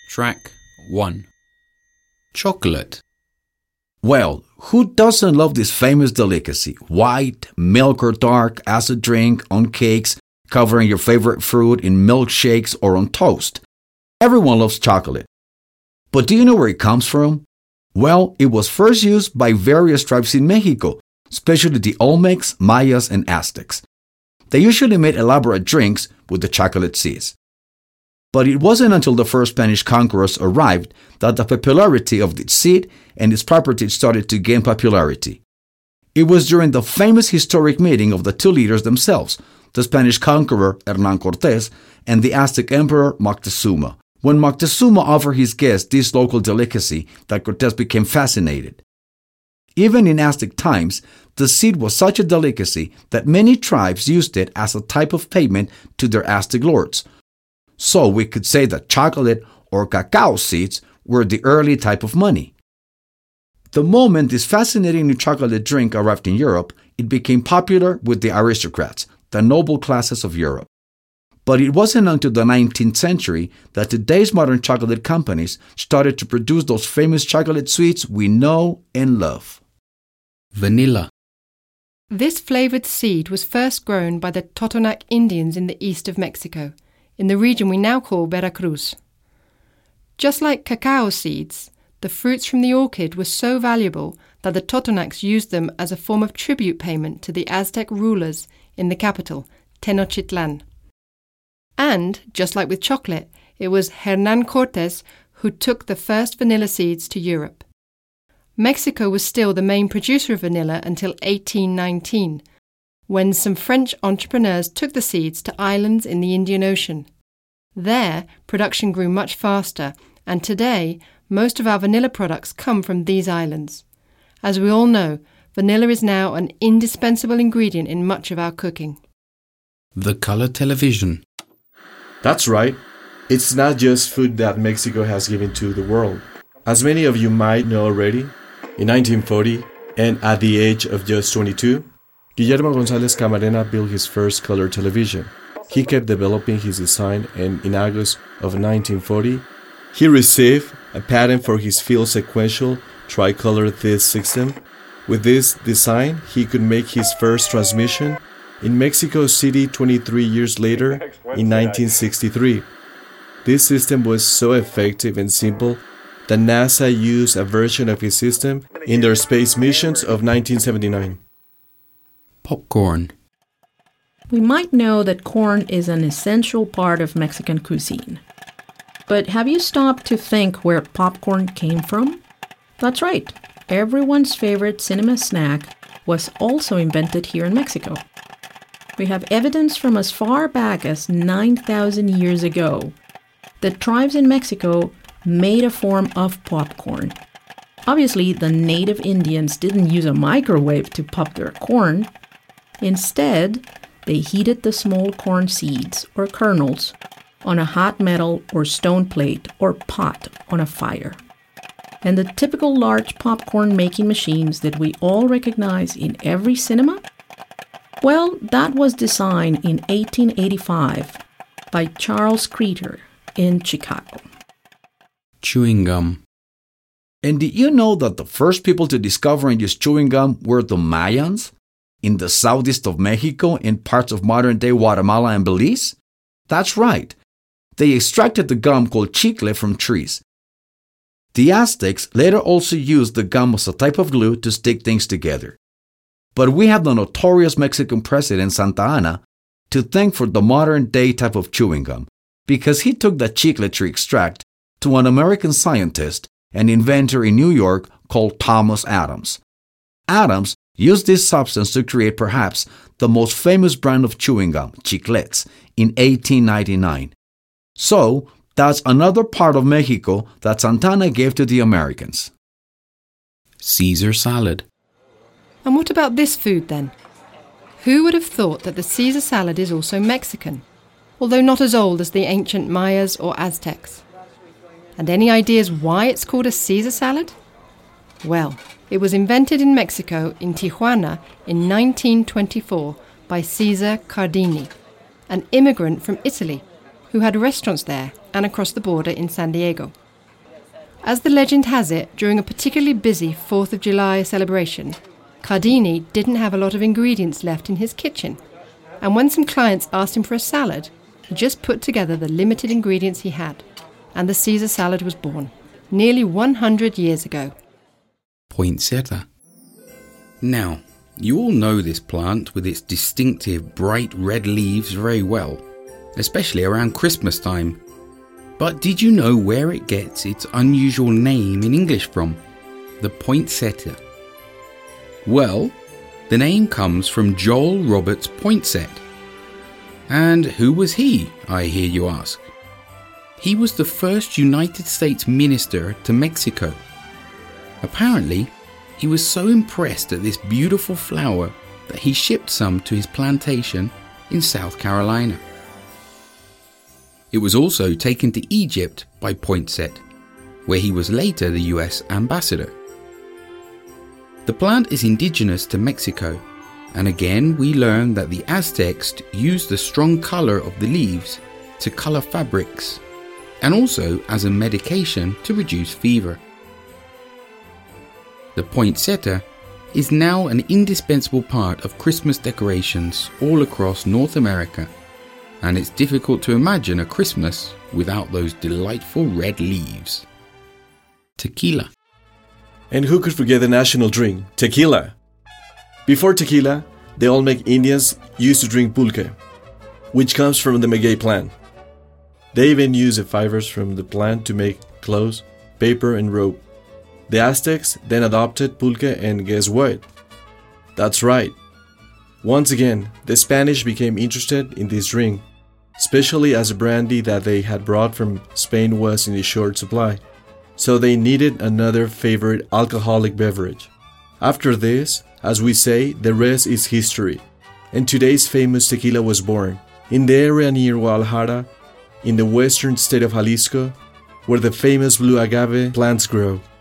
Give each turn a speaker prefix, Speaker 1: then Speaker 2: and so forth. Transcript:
Speaker 1: Track 1. Chocolate.
Speaker 2: Well, who doesn't love this famous delicacy? White, milk or dark, as a drink, on cakes, covering your favorite fruit in milkshakes or on toast. Everyone loves chocolate. But do you know where it comes from? Well, it was first used by various tribes in Mexico, especially the Olmecs, Mayas, and Aztecs. They usually made elaborate drinks with the chocolate seeds. But it wasn't until the first Spanish conquerors arrived that the popularity of the seed and its properties started to gain popularity. It was during the famous historic meeting of the two leaders themselves, the Spanish conqueror Hernán Cortés and the Aztec emperor Moctezuma, when Moctezuma offered his guests this local delicacy that Cortés became fascinated. Even in Aztec times, the seed was such a delicacy that many tribes used it as a type of payment to their Aztec lords. So we could say that chocolate or cacao seeds were the early type of money. The moment this fascinating new chocolate drink arrived in Europe, it became popular with the aristocrats, the noble classes of Europe. But it wasn't until the 19th century that today's modern chocolate companies started to produce those famous chocolate sweets we know and love.
Speaker 1: Vanilla.
Speaker 3: This flavored seed was first grown by the Totonac Indians in the east of Mexico, in the region we now call Veracruz. Just like cacao seeds, the fruits from the orchid were so valuable that the Totonacs used them as a form of tribute payment to the Aztec rulers in the capital, Tenochtitlan. And, just like with chocolate, it was Hernán Cortés who took the first vanilla seeds to Europe. Mexico was still the main producer of vanilla until 1819, when some French entrepreneurs took the seeds to islands in the Indian Ocean. There, production grew much faster, and today, most of our vanilla products come from these islands. As we all know, vanilla is now an indispensable ingredient in much of our cooking.
Speaker 1: The color television.
Speaker 4: That's right. It's not just food that Mexico has given to the world. As many of you might know already, in 1940, and at the age of just 22, Guillermo González Camarena built his first color television. He kept developing his design, and in August of 1940, he received a patent for his field sequential tricolor disc system. With this design, he could make his first transmission in Mexico City 23 years later, in 1963. This system was so effective and simple that NASA used a version of his system in their space missions of 1979.
Speaker 1: Popcorn.
Speaker 5: We might know that corn is an essential part of Mexican cuisine. But have you stopped to think where popcorn came from? That's right. Everyone's favorite cinema snack was also invented here in Mexico. We have evidence from as far back as 9,000 years ago that tribes in Mexico made a form of popcorn. Obviously, the native Indians didn't use a microwave to pop their corn. Instead, they heated the small corn seeds or kernels on a hot metal or stone plate or pot on a fire. And the typical large popcorn making machines that we all recognize in every cinema? Well, that was designed in 1885 by Charles Creter in Chicago.
Speaker 1: Chewing gum.
Speaker 2: And did you know that the first people to discover and use chewing gum were the Mayans in the southeast of Mexico and parts of modern-day Guatemala and Belize? That's right. They extracted the gum called chicle from trees. The Aztecs later also used the gum as a type of glue to stick things together. But we have the notorious Mexican president Santa Anna to thank for the modern-day type of chewing gum, because he took the chicle tree extract to an American scientist and inventor in New York called Thomas Adams. Adams used this substance to create perhaps the most famous brand of chewing gum, Chiclets, in 1899. So, that's another part of Mexico that Santa Anna gave to the Americans.
Speaker 1: Caesar salad.
Speaker 3: And what about this food then? Who would have thought that the Caesar salad is also Mexican, although not as old as the ancient Mayas or Aztecs? And any ideas why it's called a Caesar salad? Well, it was invented in Mexico, in Tijuana, in 1924 by Cesar Cardini, an immigrant from Italy who had restaurants there and across the border in San Diego. As the legend has it, during a particularly busy 4th of July celebration, Cardini didn't have a lot of ingredients left in his kitchen, and when some clients asked him for a salad, he just put together the limited ingredients he had, and the Caesar salad was born, nearly 100 years ago.
Speaker 1: Poinsettia. Now, you all know this plant with its distinctive bright red leaves very well, especially around Christmas time. But did you know where it gets its unusual name in English from? The poinsettia. Well, the name comes from Joel Roberts Poinsett. And who was he, I hear you ask? He was the first United States minister to Mexico. Apparently, he was so impressed at this beautiful flower that he shipped some to his plantation in South Carolina. It was also taken to Egypt by Poinsett, where he was later the US ambassador. The plant is indigenous to Mexico, and again we learn that the Aztecs used the strong color of the leaves to color fabrics, and also as a medication to reduce fever. The poinsettia is now an indispensable part of Christmas decorations all across North America, and it's difficult to imagine a Christmas without those delightful red leaves. Tequila.
Speaker 4: And who could forget the national drink, tequila? Before tequila, the Olmec Indians used to drink pulque, which comes from the maguey plant. They even used the fibers from the plant to make clothes, paper, and rope. The Aztecs then adopted pulque, and guess what? That's right. Once again, the Spanish became interested in this drink, especially as the brandy that they had brought from Spain was in short supply. So they needed another favorite alcoholic beverage. After this, as we say, the rest is history, and today's famous tequila was born in the area near Guadalajara, in the western state of Jalisco, where the famous blue agave plants grow.